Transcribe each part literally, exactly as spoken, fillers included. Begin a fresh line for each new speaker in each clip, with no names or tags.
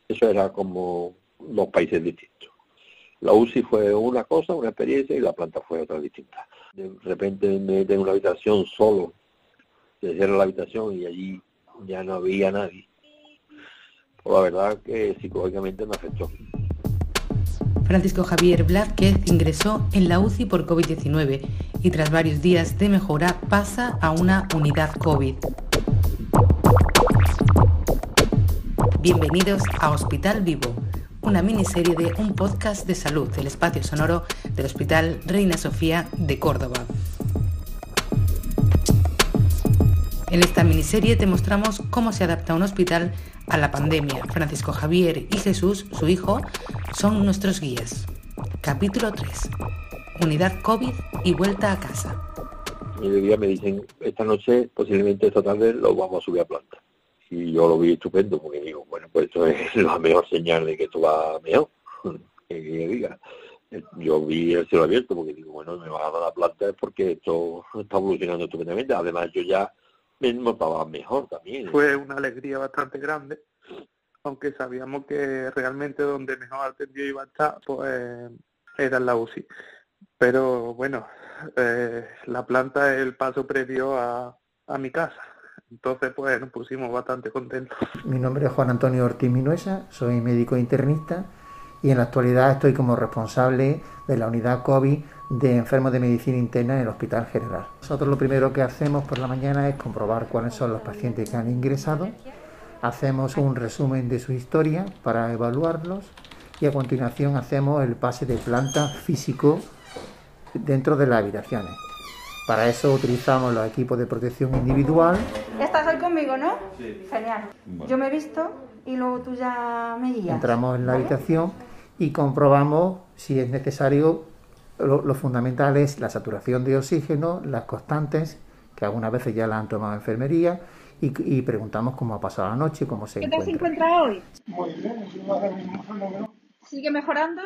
Eso era como dos países distintos. La U C I fue una cosa, una experiencia, y la planta fue otra distinta. De repente me meten en una habitación solo, se cierra la habitación y allí ya no había nadie. Pues la verdad que psicológicamente me afectó.
Francisco Javier Blázquez ingresó en la U C I por covid diecinueve y tras varios días de mejora pasa a una unidad COVID. Bienvenidos a Hospital Vivo, una miniserie de un podcast de salud, el espacio sonoro del Hospital Reina Sofía de Córdoba. En esta miniserie te mostramos cómo se adapta un hospital a la pandemia. Francisco Javier y Jesús, su hijo, son nuestros guías. Capítulo tres. Unidad COVID y vuelta a casa.
Y de día me dicen, esta noche, posiblemente esta tarde, lo vamos a subir a planta. Y yo lo vi estupendo, porque digo, bueno, pues esto es la mejor señal de que esto va mejor. Que diga. Yo vi el cielo abierto, porque digo, bueno, me va a dar la planta porque esto está evolucionando estupendamente. Además, yo ya me notaba mejor también.
Fue una alegría bastante grande, aunque sabíamos que realmente donde mejor atendido iba a estar, pues era en la U C I. Pero bueno, eh, la planta es el paso previo a, a mi casa. Entonces, pues nos pusimos bastante contentos.
Mi nombre es Juan Antonio Ortiz Minuesa, soy médico internista y en la actualidad estoy como responsable de la unidad COVID de enfermos de medicina interna en el Hospital General. Nosotros lo primero que hacemos por la mañana es comprobar cuáles son los pacientes que han ingresado, hacemos un resumen de su historia para evaluarlos y a continuación hacemos el pase de planta físico dentro de las habitaciones. Para eso utilizamos los equipos de protección individual.
Estás hoy conmigo, ¿no? Sí. Genial. Bueno. Yo me he visto y luego tú ya me guías.
Entramos en la ¿Vale? habitación y comprobamos si es necesario. Lo, lo fundamental es la saturación de oxígeno, las constantes, que algunas veces ya las han tomado en enfermería, y, y preguntamos cómo ha pasado la noche, cómo se encuentra.
¿Qué tal se encuentra hoy? Muy bien. ¿Sigue mejorando?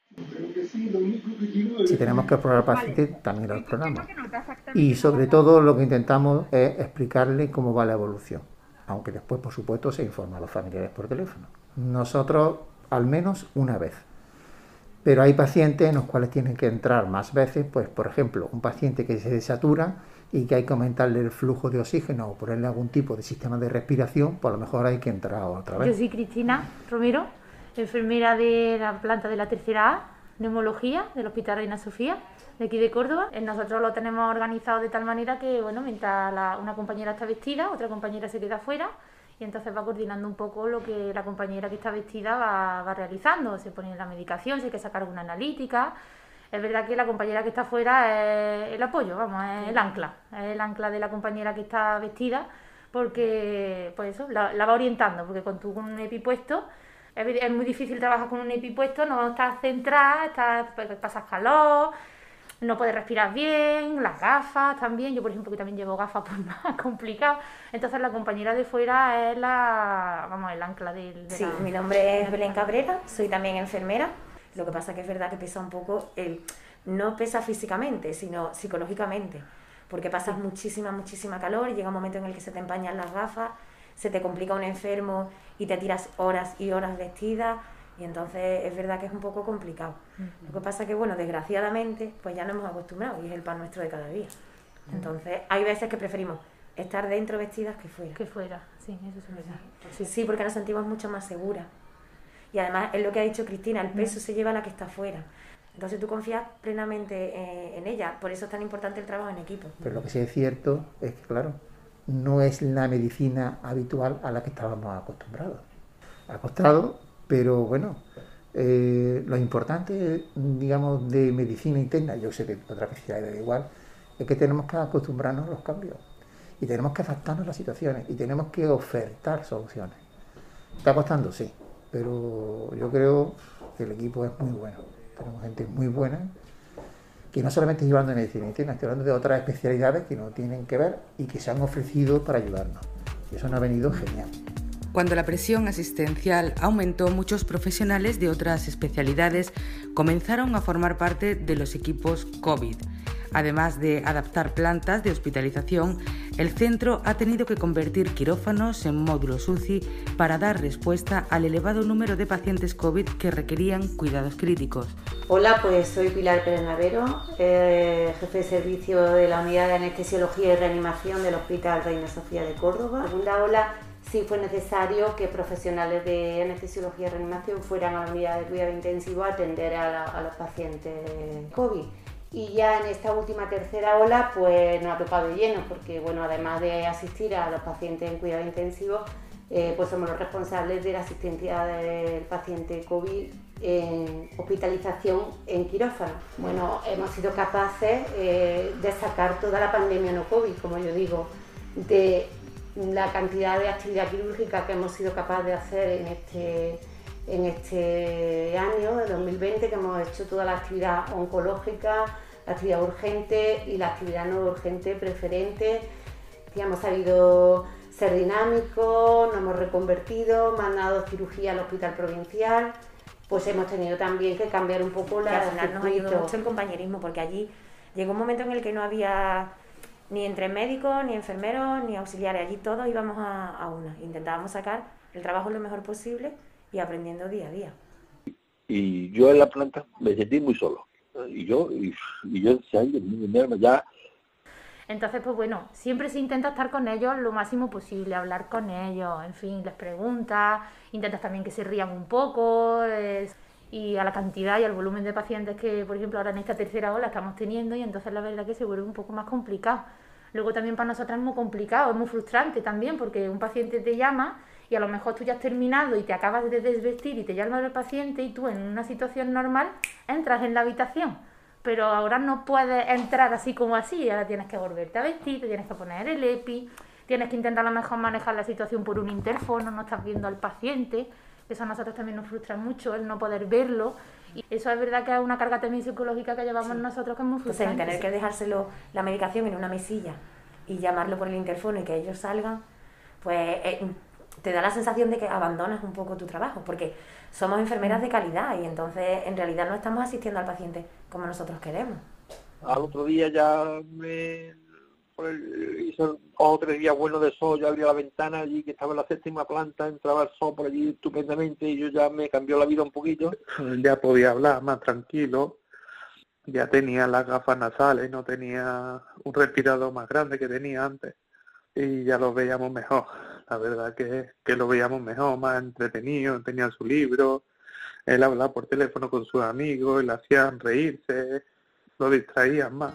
Si tenemos que explorar pacientes, vale. También lo exploramos. Y sobre todo lo que intentamos es explicarle cómo va la evolución, aunque después, por supuesto, se informa a los familiares por teléfono. Nosotros, al menos una vez. Pero hay pacientes en los cuales tienen que entrar más veces, pues por ejemplo, un paciente que se desatura y que hay que aumentarle el flujo de oxígeno o ponerle algún tipo de sistema de respiración, pues a lo mejor hay que entrar otra vez.
Yo soy Cristina Romero, enfermera de la planta de la tercera A, neumología del Hospital Reina Sofía, de aquí de Córdoba. Nosotros lo tenemos organizado de tal manera que, bueno, mientras la, una compañera está vestida, otra compañera se queda fuera y entonces va coordinando un poco lo que la compañera que está vestida va, va realizando. Se pone la medicación, si hay que sacar alguna analítica. Es verdad que la compañera que está fuera es el apoyo, vamos, es el ancla, es el ancla de la compañera que está vestida, porque pues eso, la, la va orientando, porque con tú con un EPI puesto es, es muy difícil trabajar con un EPI puesto, no estás centrada, estás, pasas calor, no puedes respirar bien, las gafas también, yo por ejemplo que también llevo gafas, pues más complicado. Entonces la compañera de fuera es la, vamos, el ancla del... De
sí,
la...
mi nombre es Belén Cabrera, soy también enfermera. Lo que pasa que es verdad que pesa un poco, el no pesa físicamente, sino psicológicamente, porque pasas muchísima, muchísima calor y llega un momento en el que se te empañan las gafas, se te complica un enfermo y te tiras horas y horas vestida. Y entonces es verdad que es un poco complicado. Uh-huh. Lo que pasa que, bueno, desgraciadamente, pues ya nos hemos acostumbrado y es el pan nuestro de cada día. Uh-huh. Entonces, hay veces que preferimos estar dentro vestidas que fuera.
Que fuera, sí, eso es verdad.
Sí, sí, porque nos sentimos mucho más seguras. Y además, es lo que ha dicho Cristina, el peso uh-huh. se lleva a la que está fuera. Entonces tú confías plenamente eh, en ella. Por eso es tan importante el trabajo en equipo.
Pero lo que sí es cierto es que, claro, no es la medicina habitual a la que estábamos acostumbrados. Acostumbrados... Pero bueno, eh, lo importante, digamos, de medicina interna, yo sé que otras especialidades igual, es que tenemos que acostumbrarnos a los cambios y tenemos que adaptarnos a las situaciones y tenemos que ofertar soluciones. ¿Está costando? Sí, pero yo creo que el equipo es muy bueno. Tenemos gente muy buena que no solamente estoy hablando de medicina interna, estoy hablando de otras especialidades que no tienen que ver y que se han ofrecido para ayudarnos. Y eso nos ha venido genial.
Cuando la presión asistencial aumentó, muchos profesionales de otras especialidades comenzaron a formar parte de los equipos COVID. Además de adaptar plantas de hospitalización, el centro ha tenido que convertir quirófanos en módulos U C I para dar respuesta al elevado número de pacientes COVID que requerían cuidados críticos.
Hola, pues soy Pilar Pérez Navero, eh, jefe de servicio de la Unidad de Anestesiología y Reanimación del Hospital Reina Sofía de Córdoba. En la segunda ola sí fue necesario que profesionales de anestesiología y reanimación fueran a la unidad de cuidado intensivo a atender a, la, a los pacientes COVID. Y ya en esta última tercera ola pues nos ha tocado de lleno, porque bueno, además de asistir a los pacientes en cuidado intensivo, eh, pues somos los responsables de la asistencia del paciente COVID en hospitalización en quirófano. Bueno, hemos sido capaces eh, de sacar toda la pandemia no COVID, como yo digo, de la cantidad de actividad quirúrgica que hemos sido capaces de hacer en este, en este año, de dos mil veinte, que hemos hecho toda la actividad oncológica, la actividad urgente y la actividad no urgente preferente, que hemos sabido ser dinámicos, nos hemos reconvertido, mandado cirugía al hospital provincial, pues hemos tenido también que cambiar un poco la...
Y al final nos ayudó mucho el compañerismo, porque allí llegó un momento en el que no había ni entre médicos, ni enfermeros, ni auxiliares, allí todos íbamos a, a una, intentábamos sacar el trabajo lo mejor posible y aprendiendo día a día.
Y yo en la planta me sentí muy solo, y yo, y, y yo decía, ya...
Entonces, pues bueno, siempre se intenta estar con ellos lo máximo posible, hablar con ellos, en fin, les preguntas, intentas también que se rían un poco, es, y a la cantidad y al volumen de pacientes que, por ejemplo, ahora en esta tercera ola estamos teniendo, y entonces la verdad que se vuelve un poco más complicado. Luego también para nosotras es muy complicado, es muy frustrante también, porque un paciente te llama y a lo mejor tú ya has terminado y te acabas de desvestir y te llama el paciente, y tú en una situación normal entras en la habitación. Pero ahora no puedes entrar así como así, ahora tienes que volverte a vestir, te tienes que poner el EPI, tienes que intentar a lo mejor manejar la situación por un interfono, no estás viendo al paciente, eso a nosotros también nos frustra mucho, el no poder verlo, y eso es verdad que es una carga también psicológica que llevamos sí. nosotros, que es muy frustrante.
Entonces, tener que dejárselo la medicación en una mesilla y llamarlo por el interfono y que ellos salgan, pues eh, te da la sensación de que abandonas un poco tu trabajo, porque somos enfermeras de calidad y entonces en realidad no estamos asistiendo al paciente como nosotros queremos.
Al otro día ya me por el, hizo dos o tres días buenos de sol, yo abría la ventana allí que estaba en la séptima planta, entraba el sol por allí estupendamente y yo ya me cambió la vida un poquito.
Ya podía hablar más tranquilo, ya tenía las gafas nasales, no tenía un respirador más grande que tenía antes y ya lo veíamos mejor. La verdad que, que lo veíamos mejor, más entretenido, tenía su libro, él hablaba por teléfono con sus amigos, le hacían reírse, lo distraían más.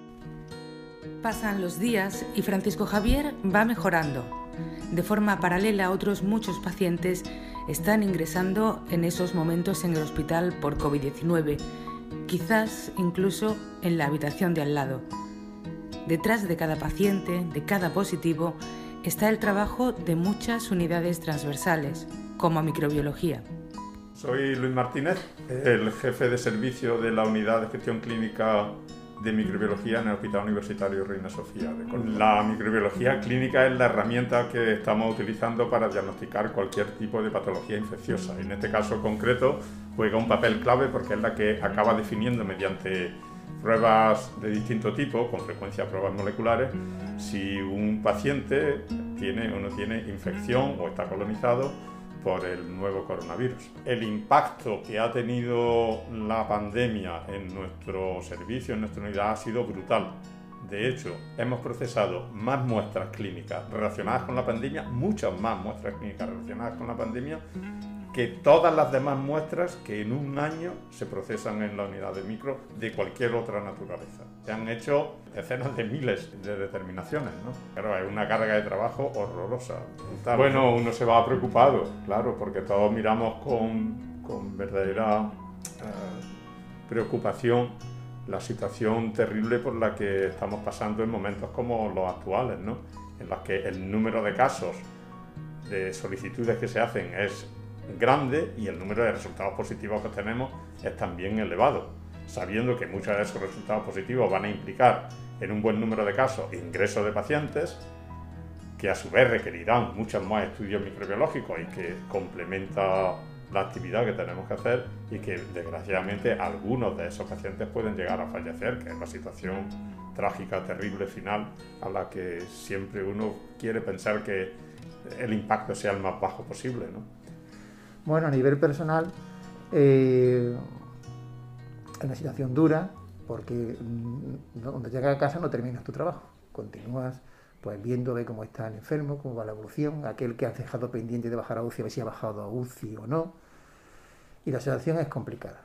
Pasan los días y Francisco Javier va mejorando. De forma paralela, otros muchos pacientes están ingresando en esos momentos en el hospital por COVID diecinueve, quizás incluso en la habitación de al lado. Detrás de cada paciente, de cada positivo, está el trabajo de muchas unidades transversales, como microbiología.
Soy Luis Martínez, el jefe de servicio de la Unidad de Gestión Clínica de Microbiología en el Hospital Universitario Reina Sofía de Córdoba. La microbiología clínica es la herramienta que estamos utilizando para diagnosticar cualquier tipo de patología infecciosa. En este caso concreto juega un papel clave porque es la que acaba definiendo mediante pruebas de distinto tipo, con frecuencia pruebas moleculares, si un paciente tiene o no tiene infección o está colonizado por el nuevo coronavirus. El impacto que ha tenido la pandemia en nuestro servicio, en nuestra unidad, ha sido brutal. De hecho, hemos procesado más muestras clínicas relacionadas con la pandemia, muchas más muestras clínicas relacionadas con la pandemia, que todas las demás muestras que en un año se procesan en la unidad de micro de cualquier otra naturaleza. Se han hecho decenas de miles de determinaciones, ¿no? Claro, hay una carga de trabajo horrorosa. Bueno, uno se va preocupado, claro, porque todos miramos con, con verdadera eh, preocupación la situación terrible por la que estamos pasando en momentos como los actuales, ¿no? En los que el número de casos, de solicitudes que se hacen es grande y el número de resultados positivos que tenemos es también elevado, sabiendo que muchos de esos resultados positivos van a implicar en un buen número de casos ingresos de pacientes que a su vez requerirán muchos más estudios microbiológicos y que complementa la actividad que tenemos que hacer y que desgraciadamente algunos de esos pacientes pueden llegar a fallecer, que es la situación trágica, terrible, final, a la que siempre uno quiere pensar que el impacto sea el más bajo posible, ¿no?
Bueno, a nivel personal, eh, es una situación dura, porque donde llegas a casa no terminas tu trabajo, continúas pues viendo ve cómo está el enfermo, cómo va la evolución, aquel que has dejado pendiente de bajar a U C I, a ver si ha bajado a U C I o no, y la situación es complicada.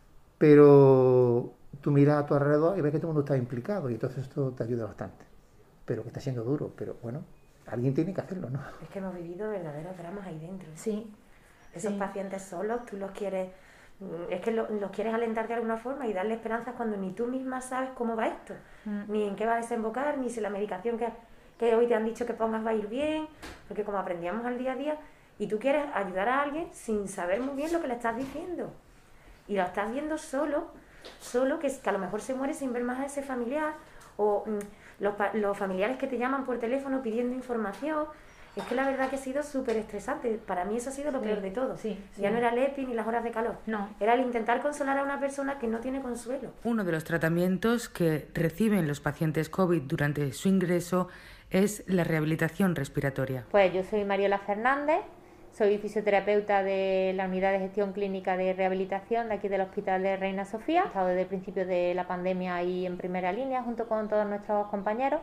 Pero tú miras a tu alrededor y ves que todo el mundo está implicado, y entonces esto te ayuda bastante. Pero que está siendo duro, pero bueno, alguien tiene que hacerlo, ¿no?
Es que hemos vivido verdaderos dramas ahí dentro.
Sí.
Esos sí. pacientes solos, tú los quieres, es que lo, los quieres alentar de alguna forma y darle esperanzas cuando ni tú misma sabes cómo va esto, mm. ni en qué va a desembocar, ni si la medicación que, que hoy te han dicho que pongas va a ir bien, porque como aprendíamos al día a día, y tú quieres ayudar a alguien sin saber muy bien lo que le estás diciendo, y lo estás viendo solo, solo que, que a lo mejor se muere sin ver más a ese familiar, o mm, los, los familiares que te llaman por teléfono pidiendo información. Es que la verdad que ha sido súper estresante. Para mí eso ha sido lo peor sí, de todo. Sí, sí. Ya no era el EPI ni las horas de calor. No. Era el intentar consolar a una persona que no tiene consuelo.
Uno de los tratamientos que reciben los pacientes COVID durante su ingreso es la rehabilitación respiratoria.
Pues yo soy Mariola Fernández, soy fisioterapeuta de la Unidad de Gestión Clínica de Rehabilitación de aquí del Hospital de Reina Sofía. He estado desde el principio de la pandemia ahí en primera línea junto con todos nuestros compañeros.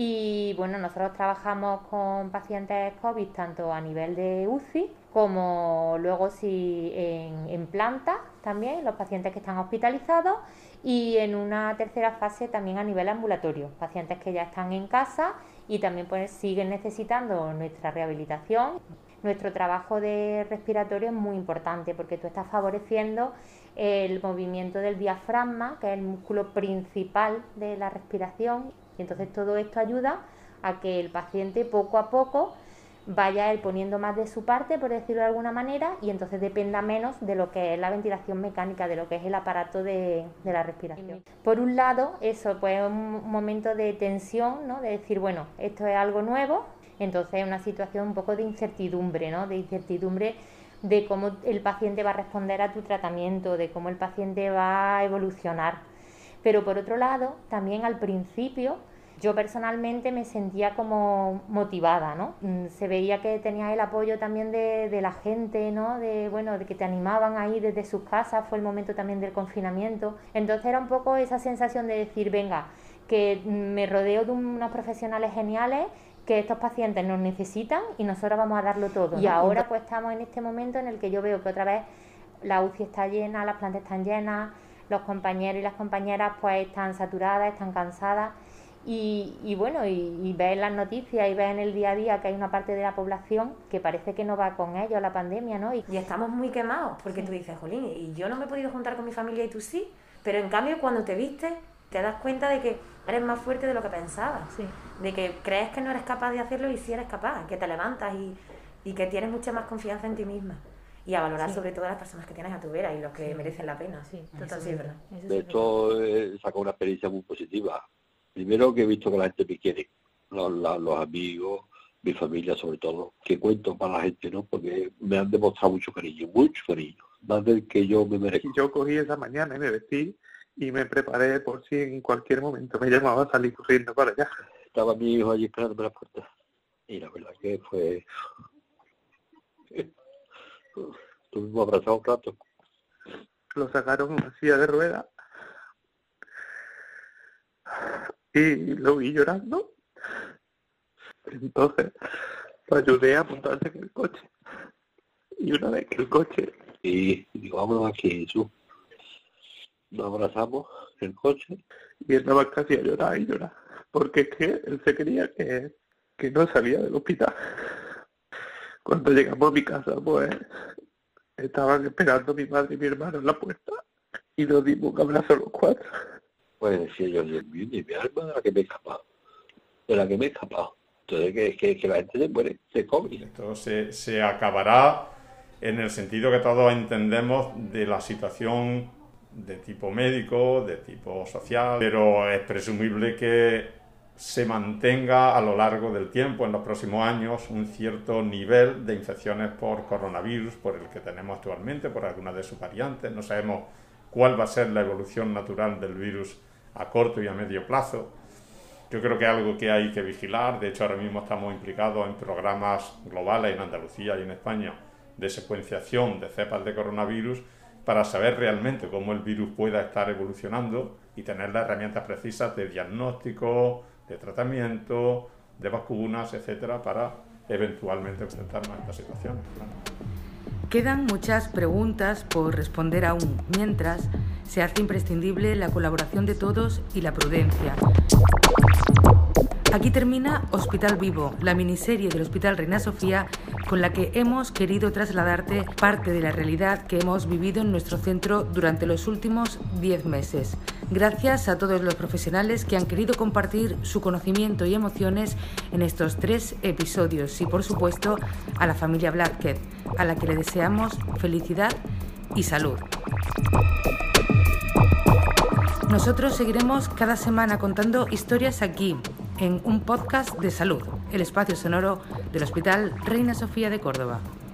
Y bueno, nosotros trabajamos con pacientes COVID tanto a nivel de U C I como luego sí en, en planta también, los pacientes que están hospitalizados, y en una tercera fase también a nivel ambulatorio, pacientes que ya están en casa y también pues siguen necesitando nuestra rehabilitación. Nuestro trabajo de respiratorio es muy importante porque tú estás favoreciendo el movimiento del diafragma, que es el músculo principal de la respiración, y entonces todo esto ayuda a que el paciente poco a poco vaya él poniendo más de su parte, por decirlo de alguna manera, y entonces dependa menos de lo que es la ventilación mecánica, de lo que es el aparato de, de la respiración. Por un lado, eso pues es un momento de tensión, ¿no? De decir, bueno, esto es algo nuevo, entonces es una situación un poco de incertidumbre, ¿no? De incertidumbre de cómo el paciente va a responder a tu tratamiento, de cómo el paciente va a evolucionar. Pero por otro lado, también al principio, yo personalmente me sentía como motivada, ¿no? Se veía que tenía el apoyo también de, de la gente, ¿no? De, bueno, de que te animaban ahí desde sus casas, fue el momento también del confinamiento. Entonces era un poco esa sensación de decir, venga, que me rodeo de unos profesionales geniales, que estos pacientes nos necesitan y nosotros vamos a darlo todo, ¿no? Y ahora pues estamos en este momento en el que yo veo que otra vez la U C I está llena, las plantas están llenas, los compañeros y las compañeras pues están saturadas, están cansadas. Y, y bueno, y, y ves en las noticias y ves en el día a día que hay una parte de la población que parece que no va con ellos la pandemia, ¿no?
Y, y estamos muy quemados, porque sí. Tú dices, jolín, y yo no me he podido juntar con mi familia y tú sí, pero en cambio cuando te vistes te das cuenta de que eres más fuerte de lo que pensabas, sí. De que crees que no eres capaz de hacerlo y sí eres capaz, que te levantas y, y que tienes mucha más confianza en ti misma. Y a valorar sí. sobre todo a las personas que tienes a tu vera y los que sí. merecen la pena. Sí, totalmente. Sí, es verdad.
De hecho, he sacado una experiencia muy positiva. Primero que he visto que la gente me quiere, los, los, los amigos, mi familia sobre todo, que cuento para la gente, ¿no? Porque me han demostrado mucho cariño, mucho cariño, más del que yo me merezco.
Yo cogí esa mañana y me vestí y me preparé por si en cualquier momento me llamaba a salir corriendo para allá.
Estaba mi hijo allí esperándome a la puerta y la verdad que fue... Estuvimos abrazados un rato.
Lo sacaron en una silla de ruedas y lo vi llorando. Entonces lo ayudé a montarse en el coche. Y una vez que el coche... Y digo, vámonos aquí, Jesús. Nos abrazamos en el coche y él estaba casi a llorar y llorar. Porque es que él se creía que, que no salía del hospital. Cuando llegamos a mi casa, pues estaban esperando mi madre y mi hermano en la puerta y nos dimos un abrazo los cuatro.
Pues decía yo, Dios mío, ni mi alma de la que me he escapado, de la que me he escapado. Entonces que, que, que la gente se muere, se come.
Esto se, se acabará en el sentido que todos entendemos de la situación de tipo médico, de tipo social, pero es presumible que se mantenga a lo largo del tiempo, en los próximos años, un cierto nivel de infecciones por coronavirus, por el que tenemos actualmente, por alguna de sus variantes. No sabemos cuál va a ser la evolución natural del virus a corto y a medio plazo. Yo creo que es algo que hay que vigilar. De hecho, ahora mismo estamos implicados en programas globales en Andalucía y en España de secuenciación de cepas de coronavirus para saber realmente cómo el virus pueda estar evolucionando y tener las herramientas precisas de diagnóstico, de tratamiento, de vacunas, etcétera, para eventualmente enfrentarnos a esta situación.
Quedan muchas preguntas por responder aún, mientras se hace imprescindible la colaboración de todos y la prudencia. Aquí termina Hospital Vivo, la miniserie del Hospital Reina Sofía, con la que hemos querido trasladarte parte de la realidad que hemos vivido en nuestro centro durante los últimos diez meses. Gracias a todos los profesionales que han querido compartir su conocimiento y emociones en estos tres episodios y, por supuesto, a la familia Blázquez, a la que le deseamos felicidad y salud. Nosotros seguiremos cada semana contando historias aquí, en un podcast de salud, el espacio sonoro del Hospital Reina Sofía de Córdoba.